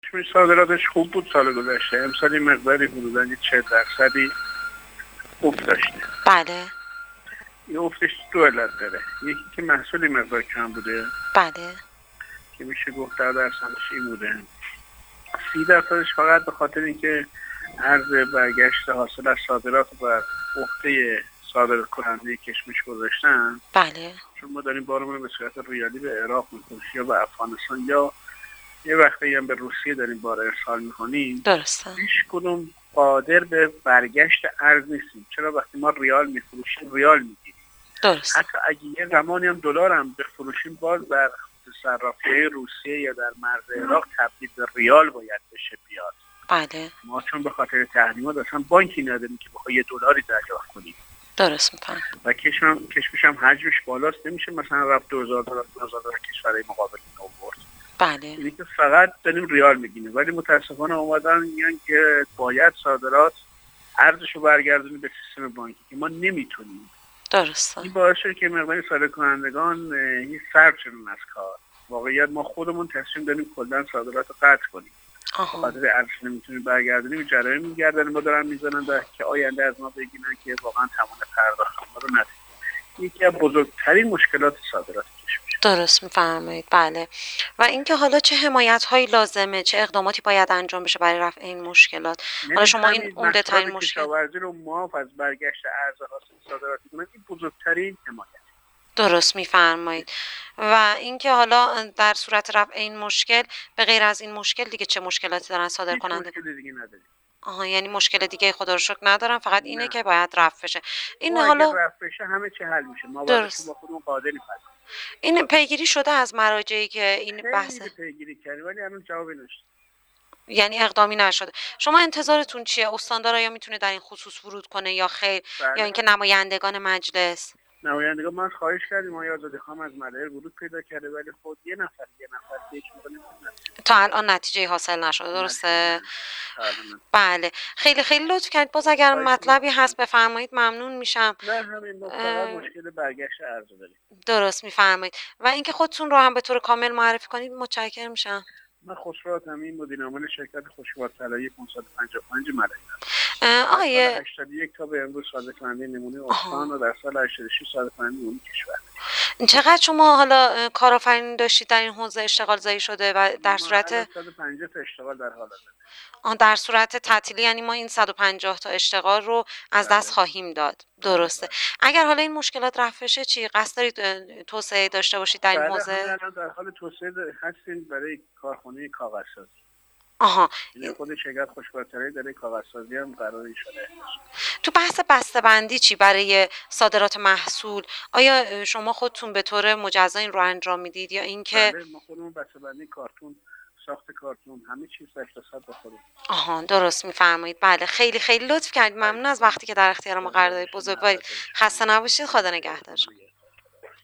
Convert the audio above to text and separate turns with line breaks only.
صادراتش خوب بود سال گذشته، امسال این مقداری حدوداً 40% افت داشته.
بله.
این افتش دو علت داره. یکی که محصول مقدار کم بوده.
بله.
که میشه گفت 10% این بوده. 30% فقط به خاطر اینکه عرض برگشت حاصل از صادرات بر عهده صادر کننده کشمش گذاشتن.
بله.
چون ما داریم بارمون به صورت ریالی به عراق میکنیم یا به افغانستان یا یه وقتی هم به روسیه داریم بار ارسال میکنیم.
درسته.
هیچ کدوم قادر به برگشت ارز نیستیم. چرا وقتی ما ریال میفروشیم ریال میگیریم.
درست.
حتی اگه یه زمانی هم دلار هم بفروشیم باز در صرافی‌های روسیه یا در مرز عراق تبدیل به ریال باید بشه بیاد.
بله.
ما چون به خاطر تحریمات اصلا بانکی نداریم که بخوای یه دلاری دریافت کنیم.
درست میفهم.
و کشمش هم حجمش بالاست، نمیشه مثلا رفت 2000 دلار کشورهای مقابل آورد.
بله.
یعنی که فقط داریم ریال میگیریم، ولی متاسفانه اومدن میگن که باید صادرات ارزشو برگردونی به سیستم بانکی که ما نمیتونیم.
درسته.
این باعث شده که مقداری صادر کنندگان هیچ صرف شدن از کار. واقعیت ما خودمون تصمیم داریم کلا صادرات رو قطع کنیم. خاطر ارزش نمیتونیم برگردونیم، جرایم میگردن ما دارن میزنن که آینده از ما بگیرن که واقعا تمام پرداخت ما رو ندیم. یکی از بزرگترین مشکلات صادرات کشور.
درست میفرمایید. بله. و اینکه حالا چه حمایت‌هایی لازمه، چه اقداماتی باید انجام بشه برای رفع این مشکلات؟ حالا شما این عمده ترین مشکل
کشاورزی رو معاف از برگشت ارز حاصل صادراتی کنن، این بزرگترین حمایت.
درست میفرمایید. و اینکه حالا در صورت رفع این مشکل به غیر از این مشکل دیگه چه مشکلاتی دارن صادر کننده؟
مشکل دیگه نداریم.
یعنی مشکل دیگه خدا رو شکر ندارم، فقط اینه که باید رفع بشه. این
حالا
حالا
رفع بشه همه چی حل میشه. ما با خودمون قادریم.
این پیگیری شده از مراجعی که این بحث
پیگیری کردیم ولی هنوز جوابی نشد.
یعنی اقدامی نشده. شما انتظارتون چیه؟ استاندار آیا میتونه در این خصوص ورود کنه یا خیر؟ یا اینکه نمایندگان مجلس؟
نمایندگان ما خواهش کردیم، آقای آزادی خانم از مدیر ورود پیدا کرده ولی خود یه نفر پیش
تا الان نتیجه حاصل نشده. درسته؟ بله. خیلی خیلی لطف کردید. باز اگر مطلبی هست بفرمایید ممنون میشم.
نه همین فقط مشکل برگشت ارز داریم.
درست میفرمایید. و اینکه خودتون رو هم به طور کامل معرفی کنید متشکرم میشم.
من خسرو امین، مدیر عامل شرکت خوشبخت طلایی 555 ملایی.
آیه
81 تا به امروز صادر کننده نمونه استان و در سال 86 صادر کننده نمونه کشور.
چقدر شما حالا کارآفرینی داشتید در این حوزه اشتغال زایی شده و در صورت
150 تا اشتغال در حال حاضر؟
در صورت تعطیلی یعنی ما این 150 تا اشتغال رو از دست خواهیم داد. درسته. اگر حالا این مشکلات رفع بشه چی قصد دارید توسعه داشته باشید در این حوزه؟
در حال توسعه هستیم برای کارخانه کاغذسازی. یعنی خود شرکت خوشبخت‌ترایی داره کاغذسازی هم قراری شده.
تو بحث بسته‌بندی چی برای صادرات محصول؟ آیا شما خودتون به طور مجزا این رو انجام میدید یا اینکه
بله ما خودمون بسته‌بندی کارتون، ساخت کارتون، همه چیز اقتصاد بخوریم.
درست میفرمایید. بله خیلی خیلی لطف کردید. ممنون از وقتی که در اختیار ما قرار دادید. بزرگوارید. خسته نباشید. خدا نگهدار.